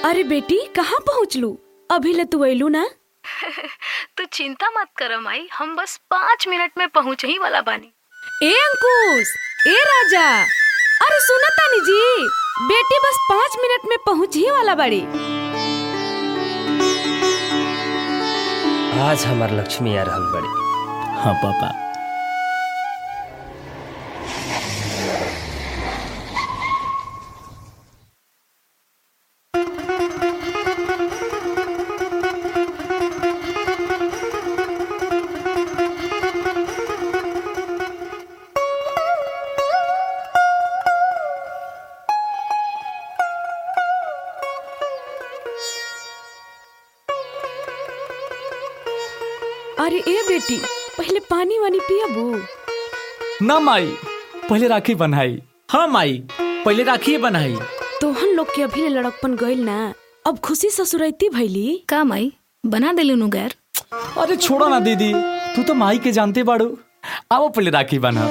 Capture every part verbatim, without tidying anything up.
अरे बेटी कहाँ पहुँचलू? अभी ले तू अइलू ना? तू चिंता मत कर माई, हम बस पाँच मिनट में पहुँच ही वाला बानी। ए अंकुश, ए राजा, अरे सुना तानी जी, बेटी बस पाँच मिनट में पहुँच ही वाला बाड़ी। आज हमार लक्ष्मी आ रहल बड़ी। हाँ पापा। अरे ए बेटी, पहले पानी वानी पियाबू? ना माई, पहले राखी बनाई। हाँ माई, पहले राखी बनाई। तोहन लोग के अभी ले लड़कपन गइल ना, अब खुशी ससुरैती भइली का माई बना देलू नु गैर? अरे छोड़ो ना दीदी, तू तो माई के जानते बाड़ू। आओ पहले राखी बना।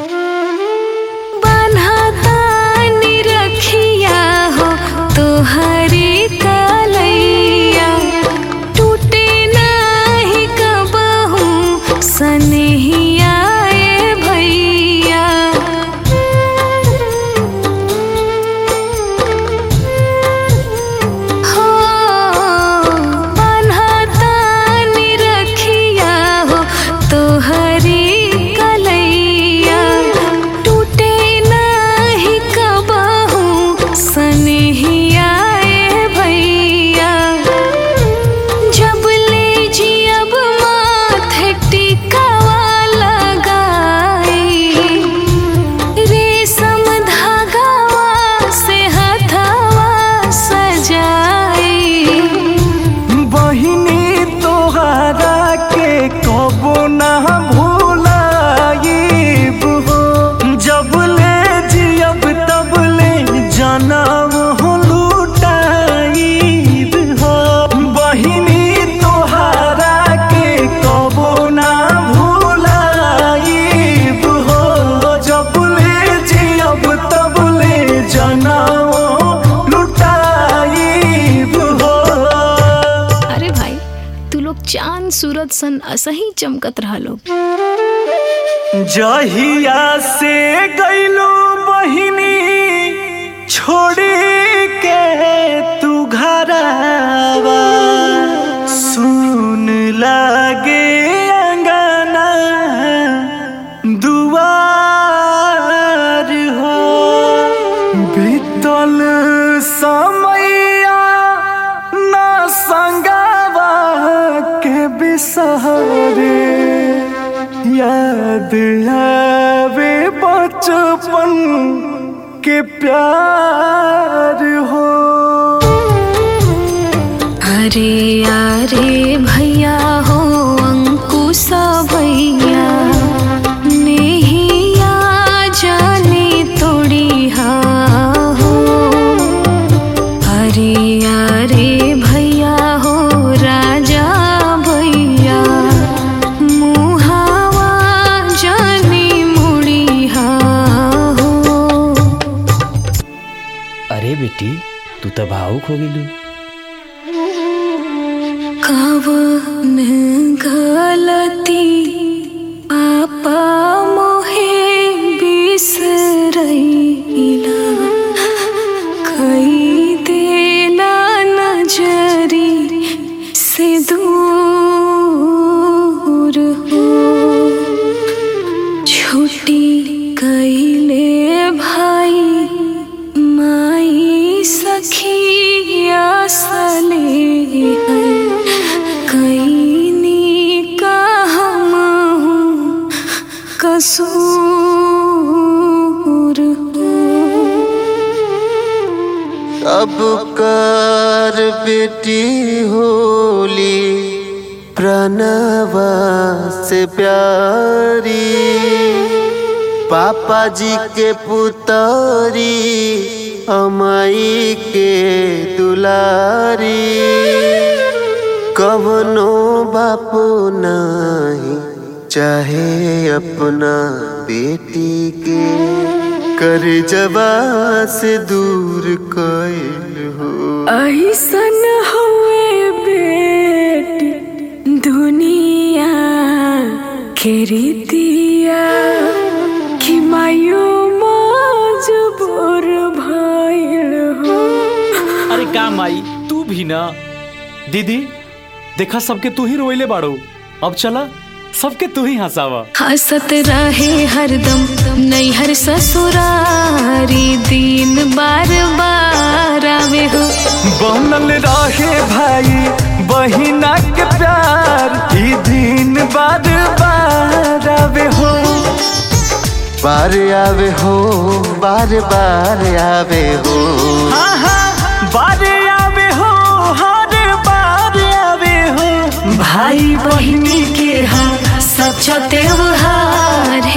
बन्हातानी रखिया हो तोहरी कलैया, टूटे नाही कबहू सनहिया ए भैया। हो बन्हातानी रखिया हो तोहरी कलैया, टूटे नाही कबहू सनहिया ए भैया। जब ले जियब माथे टिकावा लगाई, रेशम धागावा से हथवा सजाई। बहिनी तोहरा के कबो ना भूलाइब हो, जब ले जियब तब ले जनम हो लुटाइब हो। बहिनी तोहरा के कबो ना भूलाइब हो, जब ले जियब तब ले जनम लुटाइब हो। अरे भाई, तू लोग चांद सूरज सन असही चमकत रहा लोग। जहिया से गइलो बहिनी छोड़ी के तू घरवा, सुन लागे अंगना दुआर हो। बीतल समैया ना संगवा के बिसहरे, याद आवे बचपन के प्यार हो। अरे अरे भैया हो अंकुश भैया, नेहिया जाने तोड़ी हा हो। अरे अरे भैया हो राजा भैया, मुहावा जाने मुड़ी हा हो। अरे बेटी, तू तो भावुक हो गेलू। कवन गलती पापा मोहे बिसरैला, कई देला नजरी से दूर हो। छुट्टी कैले भाई माई सखिया सले है, कैनी का हम हूँ कसूर हो। अब कर बेटी होली प्रणवा से प्यारी, पापा जी के पुतरी अमाई के दुलारी। कवनो बापो नहीं चाहे अपना बेटी के, कर जवा से दूर कइल हो। ऐसन हुए बेटी दुनिया खेरी दिया कि मायो मजबूर भइल हो। अरे का माई तू भी ना। दीदी देखा सबके तू ही रोइले बाड़ो, अब चला सबके तू ही हंसावा। हंसत रहे हरदम नैहर ससुरारी दिन बार बार आवे हो। बनल रहे भाई बहिना के प्यार ई दिन बार बार आवे हो। बार आवे हो बार बार आवे हो। हाँ हाँ बार आवे हो हर बार आवे हो। भाई बहिनी के हम सच्चा त्योहार